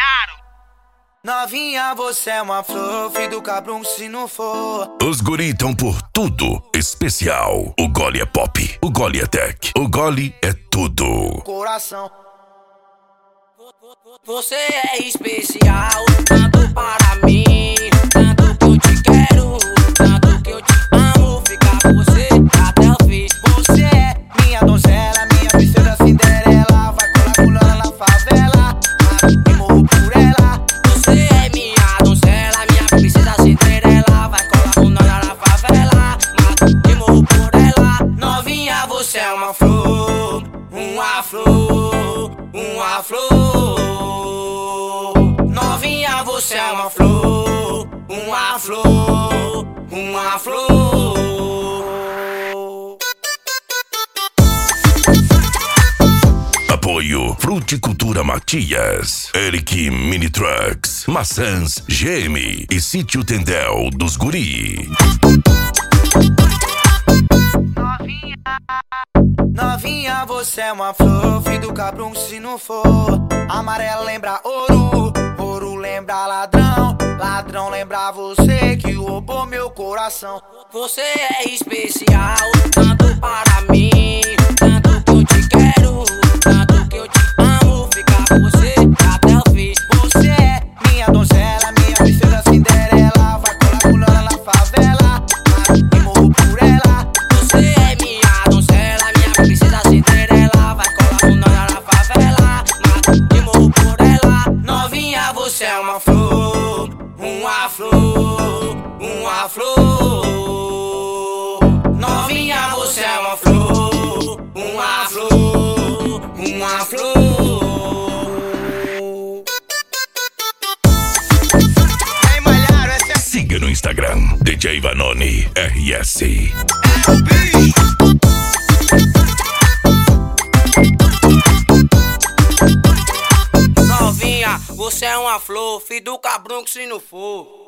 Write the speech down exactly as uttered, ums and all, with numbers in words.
malharam. Novinha, você é uma flor, filho do cabrão se não for. Os guri tão por tudo especial. O gole é pop, o gole é tech, o gole é tudo. Coração. Você é especial, tanto para mim, tanto que eu te quero, tanto que eu te amo, ficar com você até o fim. Você é minha donzela, minha princesa Cinderela, vai colar pulando na favela, e morro por ela. Você é minha donzela, minha princesa Cinderela, vai colar pulando na favela, e morro por ela. Novinha, você é uma flor, uma flor, uma flor. Novinha, você é uma flor, uma flor, uma flor. Apoio Fruticultura Matias, Eric Mini Trucks, Maçãs G M e Sítio Tendel dos Guri. Novinha, novinha, você é uma flor, filho do cabrão se não for. Amarelo lembra ouro, ouro lembra ladrão, ladrão lembra você que roubou meu coração. Você é especial, tanto para mim, tanto que eu te quero, tanto que eu te amo, ficar com você até o fim. Você é minha donzela, minha princesa Cinderela, vai colar pulando na favela, e morro por ela. Você é minha donzela, minha princesa Cinderela, vai colar pulando na favela, e morro por ela. Novinha, você é uma flor, uma flor, uma flor. Novinha, você é uma flor, uma flor, uma flor. Ei, malharam, essa é Siga no Instagram, D J Vanoni R S. o bicho. Novinha, você é uma flor, filho do cabrão que se não for.